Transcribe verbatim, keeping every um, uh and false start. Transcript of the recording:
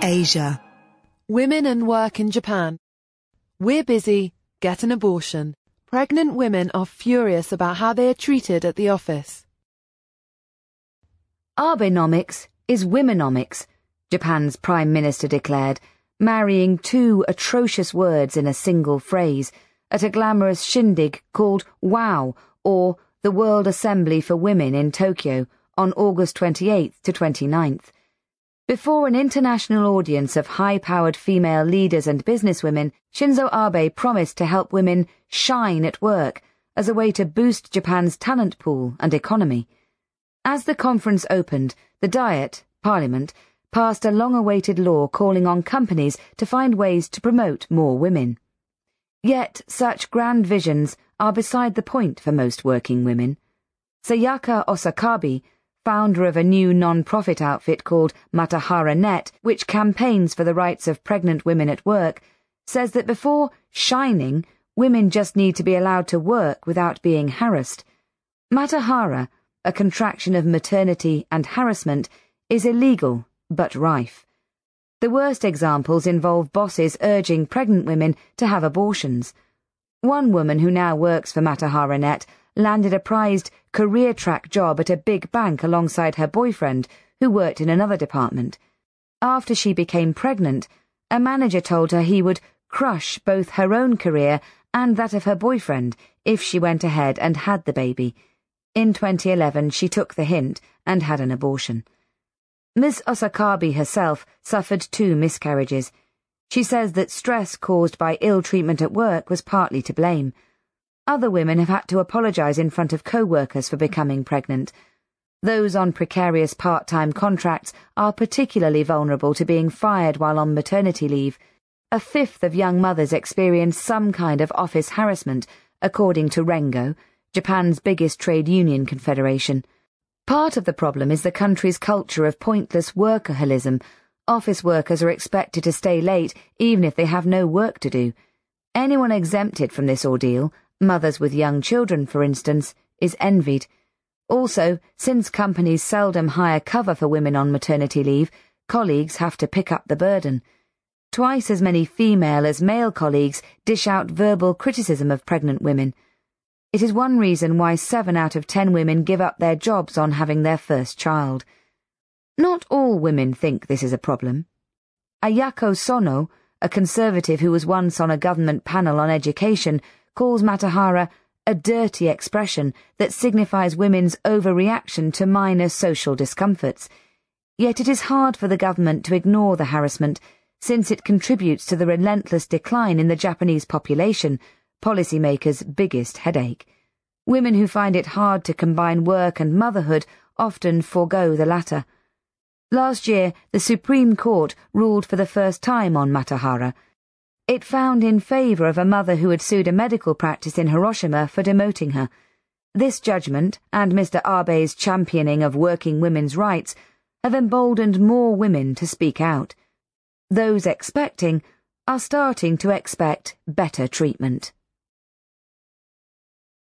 Asia. Women and work in Japan. We're busy, get an abortion. Pregnant women are furious about how they are treated at the office. Abenomics is womenomics, Japan's Prime Minister declared, marrying two atrocious words in a single phrase at a glamorous shindig called WOW, or the World Assembly for Women in Tokyo, on August twenty-eighth to twenty-ninth. Before an international audience of high-powered female leaders and businesswomen, Shinzo Abe promised to help women shine at work as a way to boost Japan's talent pool and economy. As the conference opened, the Diet, Parliament, passed a long-awaited law calling on companies to find ways to promote more women. Yet such grand visions are beside the point for most working women. Sayaka Osakabe, founder of a new non-profit outfit called Matahara Net, which campaigns for the rights of pregnant women at work, says that before shining, women just need to be allowed to work without being harassed. Matahara, a contraction of maternity and harassment, is illegal but rife. The worst examples involve bosses urging pregnant women to have abortions. One woman who now works for Matahara Net landed a prized career track job at a big bank alongside her boyfriend, who worked in another department. After she became pregnant, a manager told her he would crush both her own career and that of her boyfriend if she went ahead and had the baby. In twenty eleven, she took the hint and had an abortion. Miss Osakabe herself suffered two miscarriages. She says that stress caused by ill treatment at work was partly to blame. Other women have had to apologize in front of co-workers for becoming pregnant. Those on precarious part-time contracts are particularly vulnerable to being fired while on maternity leave. A fifth of young mothers experience some kind of office harassment, according to Rengo, Japan's biggest trade union confederation. Part of the problem is the country's culture of pointless workaholism. Office workers are expected to stay late even if they have no work to do. Anyone exempted from this ordeal, mothers with young children, for instance, is envied. Also, since companies seldom hire cover for women on maternity leave, colleagues have to pick up the burden. Twice as many female as male colleagues dish out verbal criticism of pregnant women. It is one reason why seven out of ten women give up their jobs on having their first child. Not all women think this is a problem. Ayako Sono, a conservative who was once on a government panel on education, calls Matahara a dirty expression that signifies women's overreaction to minor social discomforts. Yet it is hard for the government to ignore the harassment, since it contributes to the relentless decline in the Japanese population, policymakers' biggest headache. Women who find it hard to combine work and motherhood often forego the latter. Last year, the Supreme Court ruled for the first time on Matahara. It found in favor of a mother who had sued a medical practice in Hiroshima for demoting her. This judgment, and Mister Abe's championing of working women's rights, have emboldened more women to speak out. Those expecting are starting to expect better treatment.